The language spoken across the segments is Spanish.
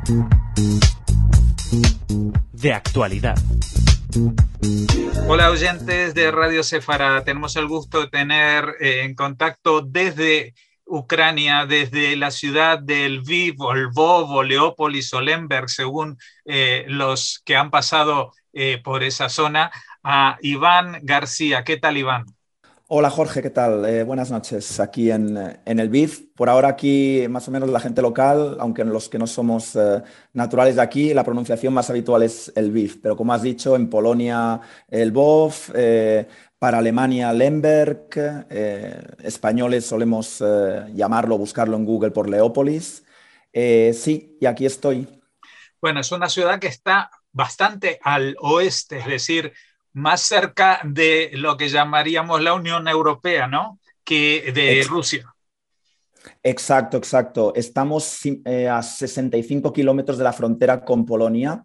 De actualidad. Hola oyentes de Radio Séfara, tenemos el gusto de tener en contacto desde Ucrania, desde la ciudad de Lviv, o Lvov, o Leópolis, o Lemberg, según los que han pasado por esa zona, a Iván García. ¿Qué tal, Iván? Hola Jorge, ¿qué tal? Buenas noches aquí en el BIF. Por ahora aquí más o menos la gente local, aunque los que no somos naturales de aquí, la pronunciación más habitual es el BIF. Pero como has dicho, en Polonia el Lvov, para Alemania Lemberg, españoles solemos llamarlo, buscarlo en Google por Leópolis. Sí, y aquí estoy. Bueno, es una ciudad que está bastante al oeste, es decir, más cerca de lo que llamaríamos la Unión Europea, ¿no? Que de Rusia. Exacto, exacto. Estamos a 65 kilómetros de la frontera con Polonia.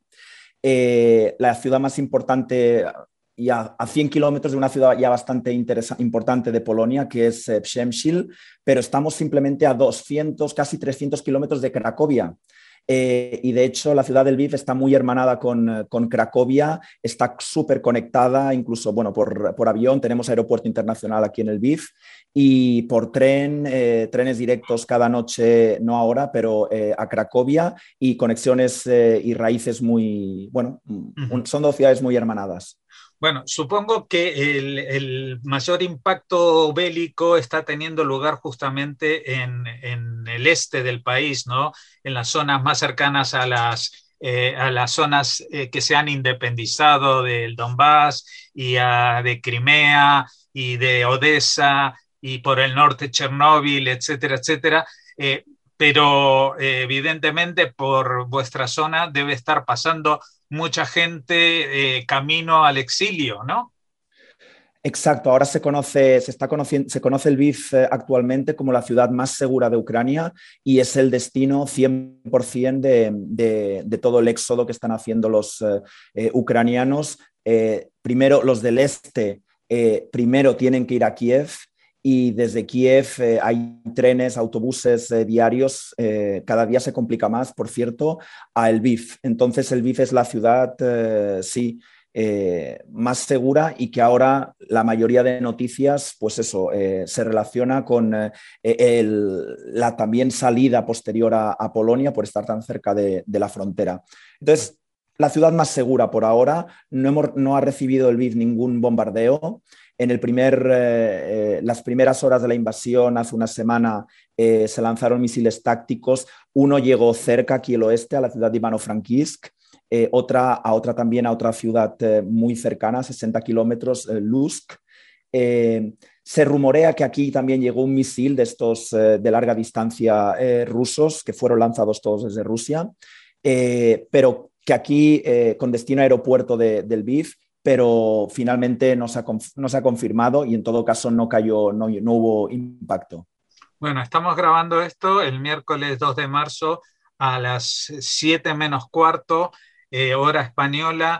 La ciudad más importante y a 100 kilómetros de una ciudad ya bastante importante de Polonia, que es Przemyśl, pero estamos simplemente a 200, casi 300 kilómetros de Cracovia. Y de hecho la ciudad del Lviv está muy hermanada con Cracovia, está súper conectada, incluso bueno, por avión, tenemos aeropuerto internacional aquí en el Lviv, y por tren, trenes directos cada noche, no ahora, pero a Cracovia, y conexiones y raíces muy, bueno, son dos ciudades muy hermanadas. Bueno, supongo que el mayor impacto bélico está teniendo lugar justamente en el este del país, ¿no? En las zonas más cercanas a las zonas que se han independizado del Donbass y de Crimea y de Odessa y por el norte Chernóbil, etcétera, etcétera. Pero evidentemente por vuestra zona debe estar pasando mucha gente camino al exilio, ¿no? Exacto, ahora se conoce el Lviv actualmente como la ciudad más segura de Ucrania y es el destino 100% de todo el éxodo que están haciendo los ucranianos. Primero, los del este, primero tienen que ir a Kiev y desde Kiev hay trenes, autobuses diarios, cada día se complica más, por cierto, a Lviv. Entonces, Lviv es la ciudad, sí, más segura y que ahora la mayoría de noticias, pues eso, se relaciona con la también salida posterior a Polonia por estar tan cerca de la frontera. Entonces, la ciudad más segura por ahora, no ha recibido el Lviv ningún bombardeo. En las primeras horas de la invasión, hace una semana, se lanzaron misiles tácticos. Uno llegó cerca, aquí al oeste, a la ciudad de Ivano-Frankivsk. Otra también a otra ciudad muy cercana, 60 kilómetros, Lutsk. Se rumorea que aquí también llegó un misil de estos de larga distancia rusos, que fueron lanzados todos desde Rusia, pero que aquí, con destino a aeropuerto del Lviv, pero finalmente no se ha confirmado y en todo caso no hubo impacto. Bueno, estamos grabando esto el miércoles 2 de marzo a las 7 menos cuarto, hora española.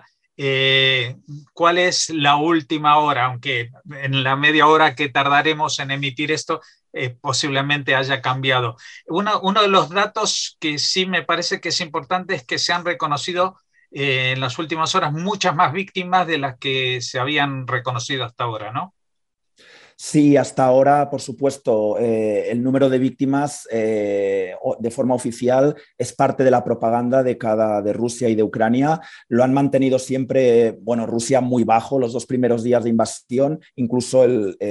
¿Cuál es la última hora? Aunque en la media hora que tardaremos en emitir esto, posiblemente haya cambiado. Uno de los datos que sí me parece que es importante es que se han reconocido en las últimas horas muchas más víctimas de las que se habían reconocido hasta ahora, ¿no? Sí, hasta ahora, por supuesto, el número de víctimas de forma oficial es parte de la propaganda de Rusia y de Ucrania. Lo han mantenido siempre, bueno, Rusia muy bajo los 2 primeros días de invasión, incluso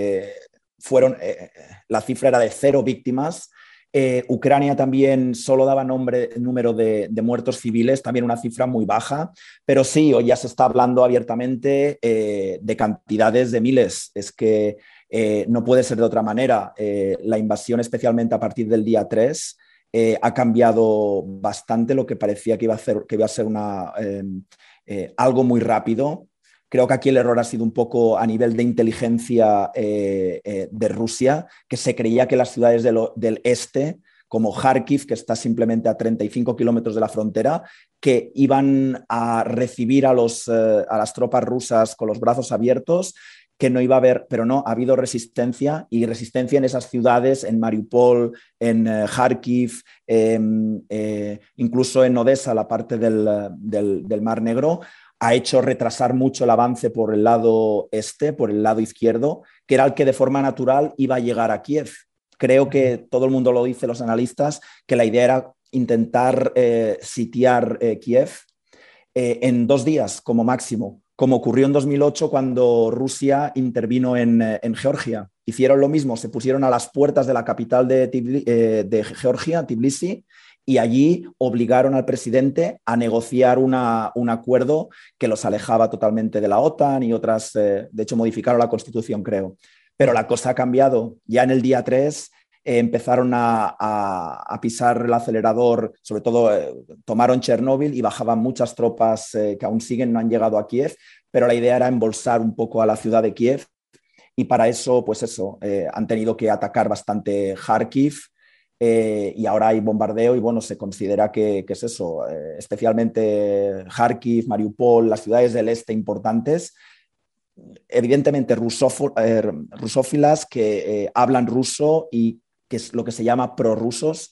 la cifra era de 0 víctimas. Ucrania también solo daba número de muertos civiles, también una cifra muy baja, pero sí, hoy ya se está hablando abiertamente de cantidades de miles. Es que no puede ser de otra manera. La invasión, especialmente a partir del día 3, ha cambiado bastante lo que parecía que iba a ser algo muy rápido. Creo que aquí el error ha sido un poco a nivel de inteligencia de Rusia, que se creía que las ciudades del este, como Kharkiv, que está simplemente a 35 kilómetros de la frontera, que iban a recibir a las tropas rusas con los brazos abiertos, que no iba a haber, pero no, ha habido resistencia y resistencia en esas ciudades, en Mariupol, en Kharkiv, incluso en Odessa, la parte del Mar Negro, ha hecho retrasar mucho el avance por el lado este, por el lado izquierdo, que era el que de forma natural iba a llegar a Kiev. Creo que todo el mundo lo dice, los analistas, que la idea era intentar sitiar Kiev en 2 días como máximo, como ocurrió en 2008 cuando Rusia intervino en Georgia. Hicieron lo mismo, se pusieron a las puertas de la capital de Georgia, Tbilisi, y allí obligaron al presidente a negociar un acuerdo que los alejaba totalmente de la OTAN y otras, de hecho modificaron la Constitución, creo. Pero la cosa ha cambiado. Ya en el día 3 empezaron a pisar el acelerador, sobre todo tomaron Chernóbil y bajaban muchas tropas que aún siguen, no han llegado a Kiev, pero la idea era embolsar un poco a la ciudad de Kiev y para eso, pues eso, han tenido que atacar bastante Kharkiv y ahora hay bombardeo y bueno, se considera que es eso, especialmente Kharkiv, Mariupol, las ciudades del este importantes, evidentemente rusófilas que hablan ruso y que es lo que se llama prorrusos,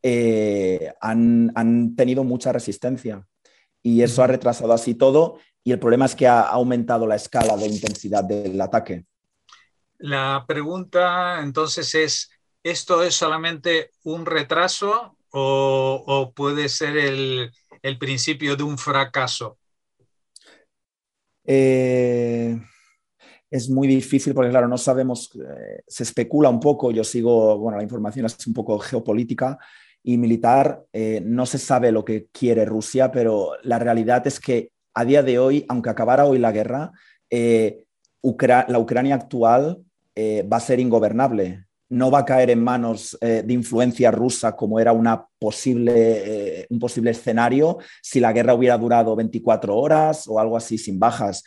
han tenido mucha resistencia y eso ha retrasado así todo y el problema es que ha aumentado la escala de intensidad del ataque. La pregunta entonces es, ¿esto es solamente un retraso o puede ser el principio de un fracaso? Es muy difícil porque, claro, no sabemos, se especula un poco, yo sigo, bueno, la información es un poco geopolítica y militar, no se sabe lo que quiere Rusia, pero la realidad es que a día de hoy, aunque acabara hoy la guerra, la Ucrania actual va a ser ingobernable. No va a caer en manos de influencia rusa como era un posible escenario si la guerra hubiera durado 24 horas o algo así sin bajas.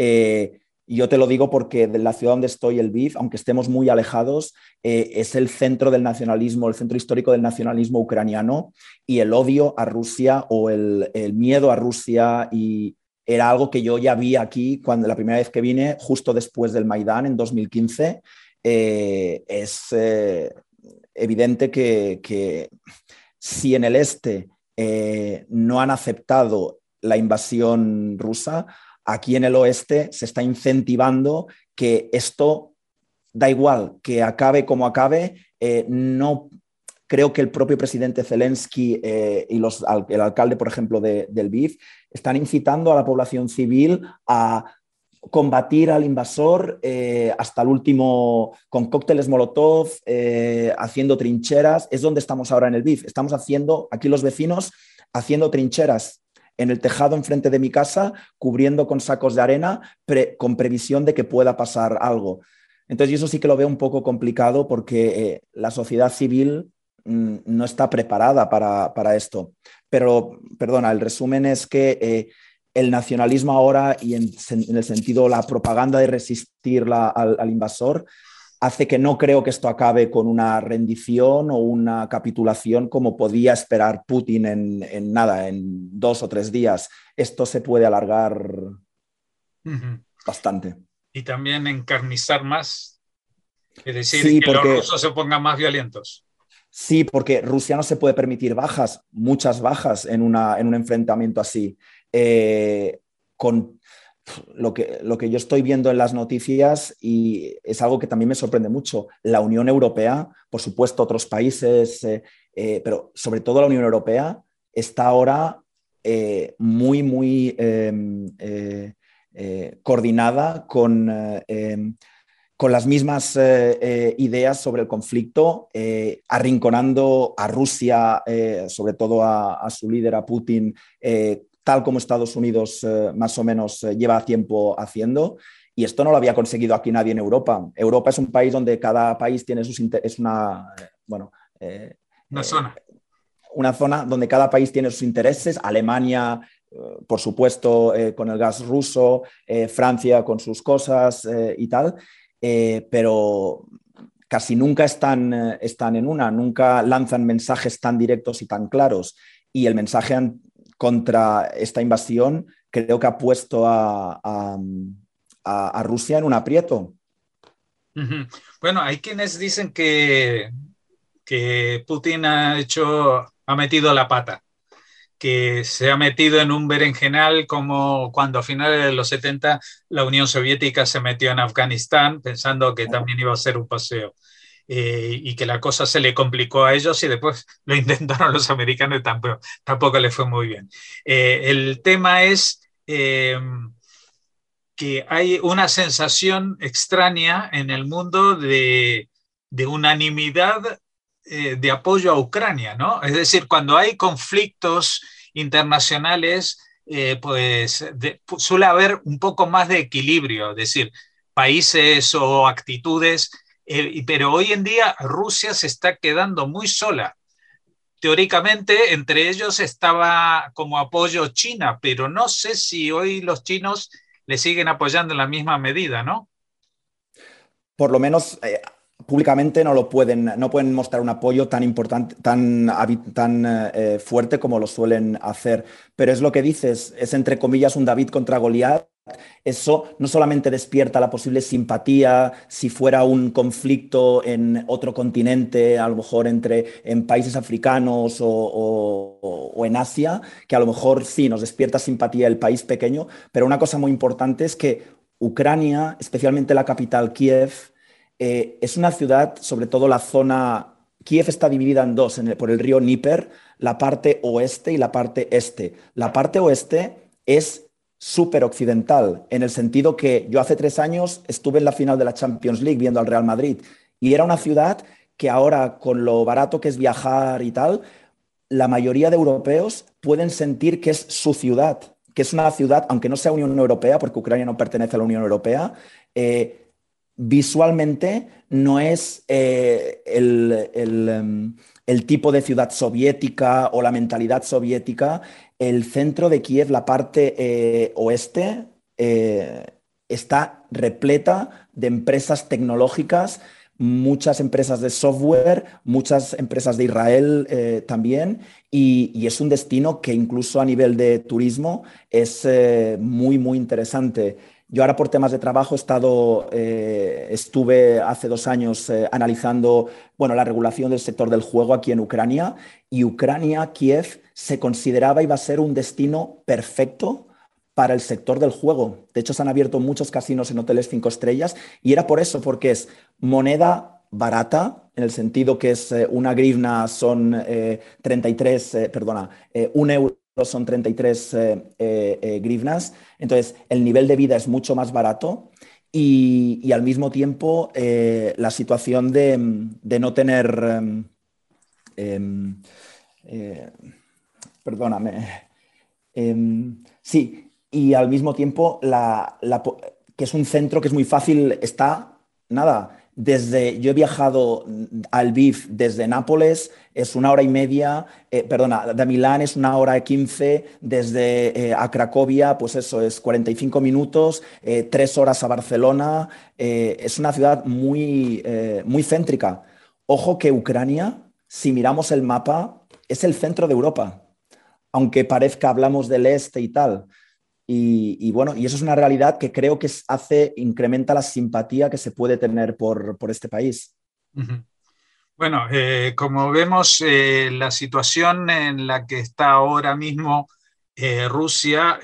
Yo te lo digo porque de la ciudad donde estoy, el Lviv, aunque estemos muy alejados, es el centro del nacionalismo, el centro histórico del nacionalismo ucraniano y el odio a Rusia o el miedo a Rusia y era algo que yo ya vi aquí cuando la primera vez que vine, justo después del Maidán en 2015. Es evidente que si en el este no han aceptado la invasión rusa, aquí en el oeste se está incentivando que esto, da igual, que acabe como acabe, no creo que el propio presidente Zelensky y el alcalde, por ejemplo, del Lviv, están incitando a la población civil a combatir al invasor hasta el último, con cócteles Molotov, haciendo trincheras. Es donde estamos ahora en el Lviv. Estamos haciendo, aquí los vecinos, haciendo trincheras en el tejado enfrente de mi casa, cubriendo con sacos de arena, con previsión de que pueda pasar algo. Entonces, yo eso sí que lo veo un poco complicado porque la sociedad civil no está preparada para esto. Pero, perdona, el resumen es que el nacionalismo ahora y en el sentido la propaganda de resistir al invasor hace que no creo que esto acabe con una rendición o una capitulación como podía esperar Putin en 2 o 3 días. Esto se puede alargar bastante. Y también encarnizar más, es decir, sí, que los rusos se pongan más violentos. Sí, porque Rusia no se puede permitir bajas, muchas bajas en un enfrentamiento así. Con lo que yo estoy viendo en las noticias y es algo que también me sorprende mucho. La Unión Europea, por supuesto otros países, pero sobre todo la Unión Europea está ahora muy coordinada con las mismas ideas sobre el conflicto, arrinconando a Rusia, sobre todo a su líder, a Putin, tal como Estados Unidos más o menos lleva tiempo haciendo. Y esto no lo había conseguido aquí nadie en Europa. Europa es un país donde cada país tiene sus intereses, es una zona. Una zona donde cada país tiene sus intereses. Alemania, por supuesto, con el gas ruso, Francia con sus cosas y tal. Pero casi nunca están en una, nunca lanzan mensajes tan directos y tan claros. Y el mensaje contra esta invasión creo que ha puesto a a Rusia en un aprieto. Uh-huh. Bueno, hay quienes dicen que Putin ha metido la pata, que se ha metido en un berenjenal como cuando a finales de los 70 la Unión Soviética se metió en Afganistán pensando que también iba a ser un paseo. Y que la cosa se le complicó a ellos y después lo intentaron los americanos y tampoco le fue muy bien. El tema es que hay una sensación extraña en el mundo de unanimidad de apoyo a Ucrania, ¿no? Es decir, cuando hay conflictos internacionales, suele haber un poco más de equilibrio, es decir, países o actitudes, pero hoy en día Rusia se está quedando muy sola. Teóricamente, entre ellos estaba como apoyo China, pero no sé si hoy los chinos le siguen apoyando en la misma medida, ¿no? Por lo menos públicamente no pueden mostrar un apoyo tan importante, tan fuerte como lo suelen hacer. Pero es lo que dices, es entre comillas un David contra Goliat. Eso no solamente despierta la posible simpatía si fuera un conflicto en otro continente, a lo mejor en países africanos o en Asia, que a lo mejor sí nos despierta simpatía el país pequeño, pero una cosa muy importante es que Ucrania, especialmente la capital Kiev, es una ciudad, sobre todo la zona. Kiev está dividida en dos por el río Dnieper, la parte oeste y la parte este. La parte oeste es súper occidental, en el sentido que yo hace 3 años estuve en la final de la Champions League viendo al Real Madrid y era una ciudad que ahora, con lo barato que es viajar y tal, la mayoría de europeos pueden sentir que es su ciudad, que es una ciudad, aunque no sea Unión Europea, porque Ucrania no pertenece a la Unión Europea, visualmente no es el tipo de ciudad soviética o la mentalidad soviética. El centro de Kiev, la parte oeste, está repleta de empresas tecnológicas, muchas empresas de software, muchas empresas de Israel también, y es un destino que incluso a nivel de turismo es muy, muy interesante. Yo ahora por temas de trabajo estuve hace 2 años analizando, bueno, la regulación del sector del juego aquí en Ucrania, y Ucrania, Kiev, se consideraba iba a ser un destino perfecto para el sector del juego. De hecho, se han abierto muchos casinos en hoteles 5 estrellas y era por eso, porque es moneda barata, en el sentido que es una grivna son 33, perdona, un euro son 33 grivnas. Entonces, el nivel de vida es mucho más barato y al mismo tiempo la situación de no tener... em, eh, perdóname. Sí, y al mismo tiempo que es un centro que es muy fácil, está, nada, yo he viajado a Lviv desde Nápoles, es 1 hora y media, perdona, de Milán es 1 hora y 15, desde a Cracovia, pues eso, es 45 minutos, 3 horas a Barcelona, es una ciudad muy, muy céntrica. Ojo que Ucrania, si miramos el mapa, es el centro de Europa, aunque parezca hablamos del este y tal. Y bueno, y eso es una realidad que creo que incrementa la simpatía que se puede tener por este país. Uh-huh. Bueno, como vemos, la situación en la que está ahora mismo Rusia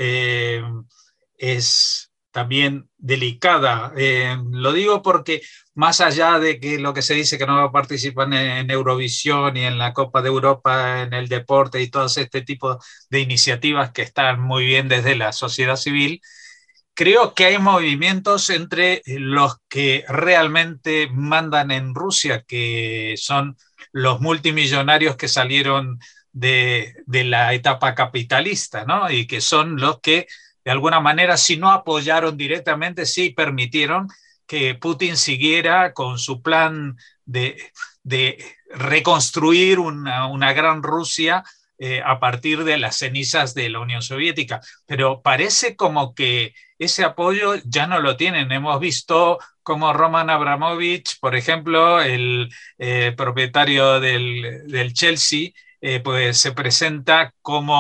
es también delicada. Lo digo porque más allá de que lo que se dice que no va a participar en Eurovisión y en la Copa de Europa, en el deporte y todo este tipo de iniciativas que están muy bien desde la sociedad civil, creo que hay movimientos entre los que realmente mandan en Rusia, que son los multimillonarios que salieron de la etapa capitalista, ¿no? Y que son los que, de alguna manera, si no apoyaron directamente, sí permitieron que Putin siguiera con su plan de reconstruir una gran Rusia a partir de las cenizas de la Unión Soviética. Pero parece como que ese apoyo ya no lo tienen. Hemos visto como Roman Abramovich, por ejemplo, el propietario del Chelsea, pues se presenta como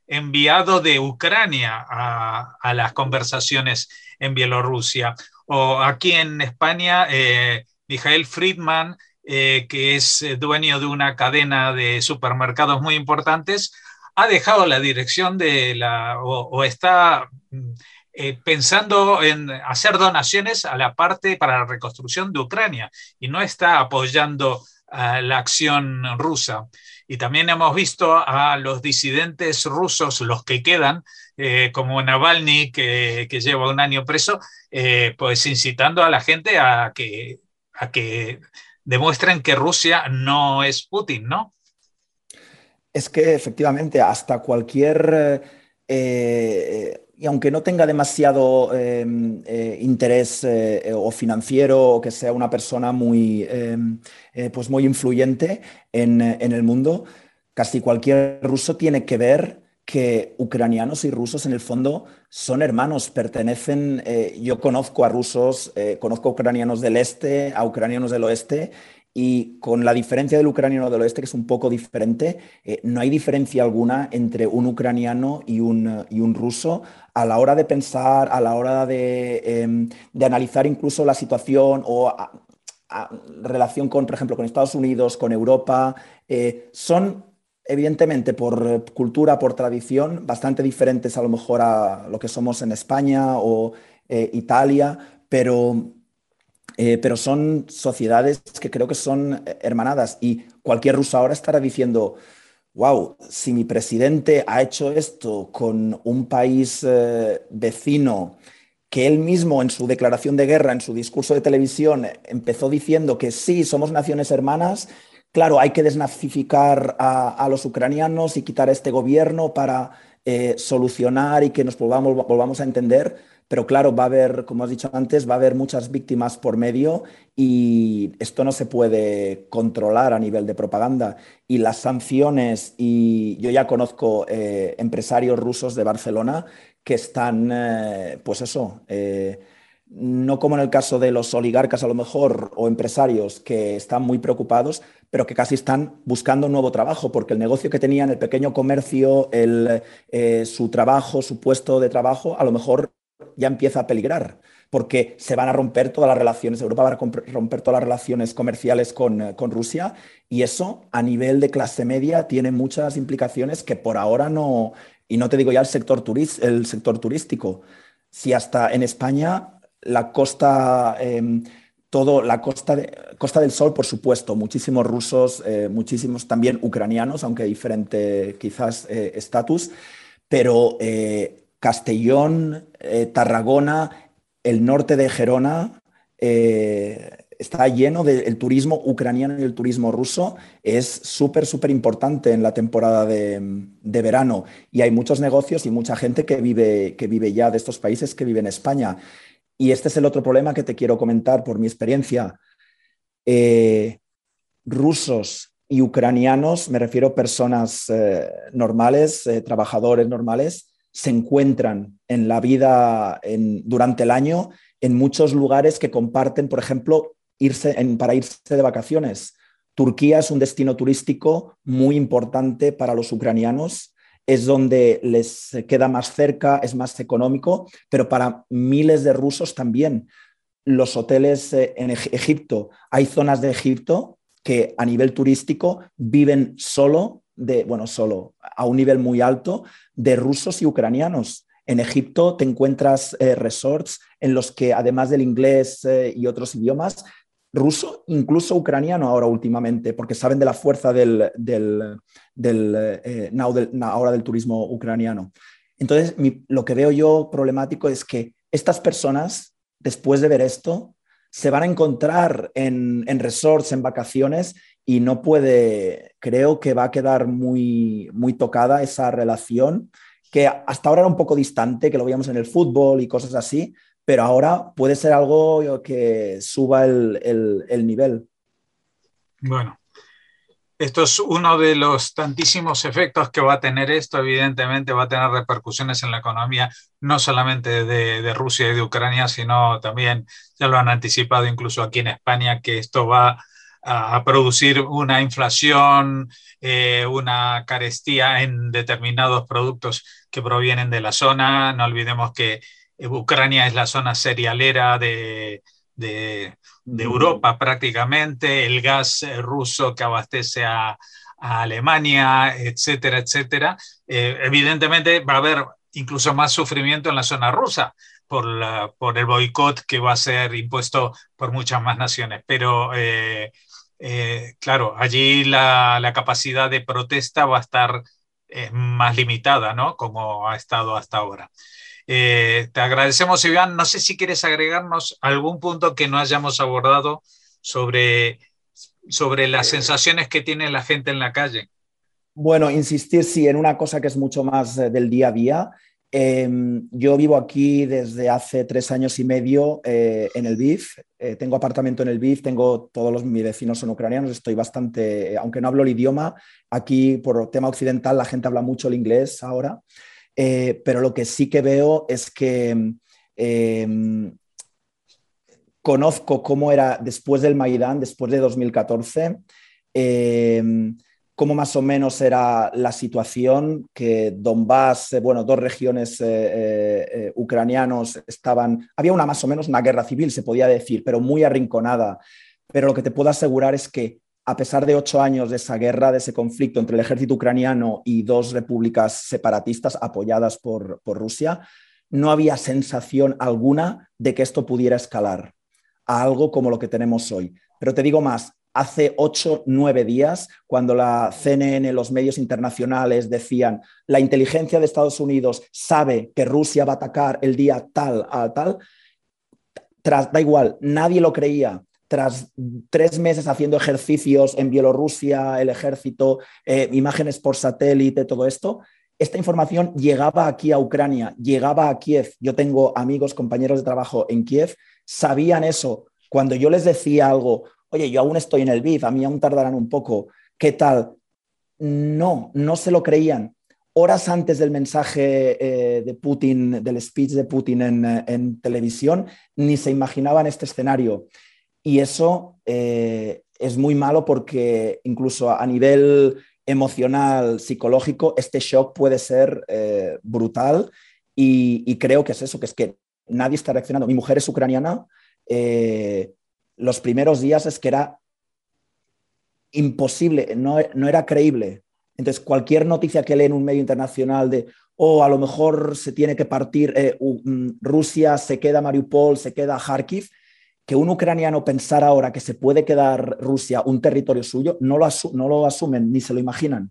enviado de Ucrania a las conversaciones en Bielorrusia. O aquí en España, Michael Friedman, que es dueño de una cadena de supermercados muy importantes, ha dejado la dirección o está pensando en hacer donaciones a la parte para la reconstrucción de Ucrania y no está apoyando la acción rusa. Y también hemos visto a los disidentes rusos, los que quedan, como Navalny, que lleva 1 año preso, pues incitando a la gente a que demuestren que Rusia no es Putin, ¿no? Es que efectivamente hasta cualquier, y aunque no tenga demasiado interés o financiero o que sea una persona muy, pues muy influyente en el mundo, casi cualquier ruso tiene que ver que ucranianos y rusos en el fondo son hermanos, pertenecen, yo conozco a rusos, conozco a ucranianos del este, a ucranianos del oeste, y con la diferencia del ucraniano del oeste, que es un poco diferente, no hay diferencia alguna entre un ucraniano y un ruso a la hora de pensar, a la hora de analizar incluso la situación o relación con, por ejemplo, con Estados Unidos, con Europa. Son evidentemente por cultura, por tradición, bastante diferentes a lo mejor a lo que somos en España o Italia, pero son sociedades que creo que son hermanadas, y cualquier ruso ahora estará diciendo, wow, si mi presidente ha hecho esto con un país vecino que él mismo en su declaración de guerra, en su discurso de televisión, empezó diciendo que sí, somos naciones hermanas, claro, hay que desnazificar a los ucranianos y quitar a este gobierno para solucionar y que nos volvamos a entender. Pero claro, va a haber, como has dicho antes, va a haber muchas víctimas por medio y esto no se puede controlar a nivel de propaganda. Y las sanciones, y yo ya conozco empresarios rusos de Barcelona que están, pues eso, no como en el caso de los oligarcas a lo mejor o empresarios que están muy preocupados, pero que casi están buscando un nuevo trabajo porque el negocio que tenían, el pequeño comercio, su trabajo, su puesto de trabajo, a lo mejor ya empieza a peligrar, porque se van a romper todas las relaciones, Europa va a romper todas las relaciones comerciales con Rusia, y eso a nivel de clase media tiene muchas implicaciones que por ahora no, y no te digo ya el sector turístico. Si hasta en España la costa, Costa del Sol, por supuesto, muchísimos rusos, muchísimos también ucranianos, aunque diferente quizás estatus, pero Castellón, Tarragona, el norte de Gerona, está lleno del turismo ucraniano y el turismo ruso. Es súper, súper importante en la temporada de verano. Y hay muchos negocios y mucha gente que vive ya de estos países, que vive en España. Y este es el otro problema que te quiero comentar por mi experiencia. Rusos y ucranianos, me refiero a personas normales, trabajadores normales, se encuentran en la vida durante el año en muchos lugares que comparten, por ejemplo, para irse de vacaciones. Turquía es un destino turístico muy importante para los ucranianos, es donde les queda más cerca, es más económico, pero para miles de rusos también. Los hoteles en Egipto, hay zonas de Egipto que a nivel turístico viven solo a un nivel muy alto de rusos y ucranianos. En Egipto te encuentras resorts en los que, además del inglés y otros idiomas, ruso, incluso ucraniano ahora últimamente, porque saben de la fuerza ahora del turismo ucraniano. Entonces, lo que veo yo problemático es que estas personas, después de ver esto, se van a encontrar en resorts, en vacaciones, y creo que va a quedar muy, muy tocada esa relación, que hasta ahora era un poco distante, que lo veíamos en el fútbol y cosas así, pero ahora puede ser algo que suba el nivel. Bueno, esto es uno de los tantísimos efectos que va a tener esto. Evidentemente va a tener repercusiones en la economía, no solamente de Rusia y de Ucrania, sino también, ya lo han anticipado incluso aquí en España, que esto va a producir una inflación, una carestía en determinados productos que provienen de la zona. No olvidemos que Ucrania es la zona cerealera de Europa prácticamente, el gas ruso que abastece a Alemania, etcétera, etcétera. Evidentemente va a haber incluso más sufrimiento en la zona rusa por el boicot que va a ser impuesto por muchas más naciones. Pero claro, allí la capacidad de protesta va a estar más limitada, ¿no? Como ha estado hasta ahora. Te agradecemos, Iván. No sé si quieres agregarnos algún punto que no hayamos abordado sobre las sensaciones que tiene la gente en la calle. Bueno, insistir, sí, en una cosa que es mucho más del día a día. Yo vivo aquí desde hace 3 años y medio en el Lviv. Tengo apartamento en el Lviv, mis vecinos son ucranianos, estoy bastante, aunque no hablo el idioma, aquí por tema occidental la gente habla mucho el inglés ahora. Pero lo que sí que veo es que conozco cómo era después del Maidán, después de 2014, cómo más o menos era la situación, que Donbass, bueno, 2 regiones ucranianos había más o menos una guerra civil, se podía decir, pero muy arrinconada. Pero lo que te puedo asegurar es que a pesar de 8 años de esa guerra, de ese conflicto entre el ejército ucraniano y 2 repúblicas separatistas apoyadas por Rusia, no había sensación alguna de que esto pudiera escalar a algo como lo que tenemos hoy. Pero te digo más, hace 8, 9 días, cuando la CNN, los medios internacionales decían la inteligencia de Estados Unidos sabe que Rusia va a atacar el día tal a tal, da igual, nadie lo creía. Tras 3 meses haciendo ejercicios en Bielorrusia, el ejército, imágenes por satélite, todo esto, esta información llegaba aquí a Ucrania, llegaba a Kiev. Yo tengo amigos, compañeros de trabajo en Kiev, sabían eso. Cuando yo les decía algo, oye, yo aún estoy en el Lviv, a mí aún tardarán un poco, ¿qué tal? No se lo creían. Horas antes del mensaje de Putin, del speech de Putin en televisión, ni se imaginaban este escenario. Y eso es muy malo porque incluso a nivel emocional, psicológico, este shock puede ser brutal y creo que es eso, que es que nadie está reaccionando. Mi mujer es ucraniana, los primeros días es que era imposible, no era creíble. Entonces, cualquier noticia que lee en un medio internacional de a lo mejor se tiene que partir, Rusia se queda Mariupol, se queda Kharkiv, que un ucraniano pensara ahora que se puede quedar Rusia un territorio suyo, no lo asumen ni se lo imaginan.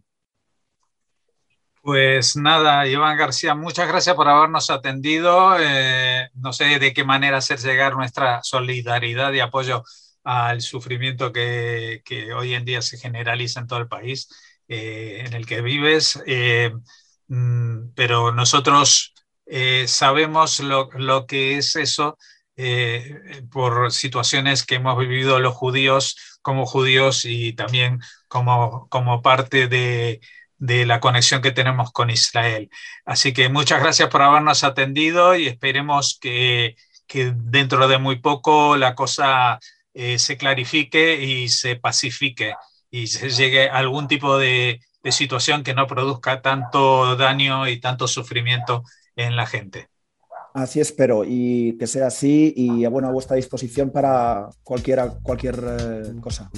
Pues nada, Iván García, muchas gracias por habernos atendido. No sé de qué manera hacer llegar nuestra solidaridad y apoyo al sufrimiento que hoy en día se generaliza en todo el país en el que vives. Pero nosotros sabemos lo que es eso por situaciones que hemos vivido los judíos como judíos y también como parte de la conexión que tenemos con Israel. Así que muchas gracias por habernos atendido y esperemos que dentro de muy poco la cosa se clarifique y se pacifique y se llegue a algún tipo de situación que no produzca tanto daño y tanto sufrimiento en la gente. Así espero y que sea así y bueno, a vuestra disposición para cualquier cosa.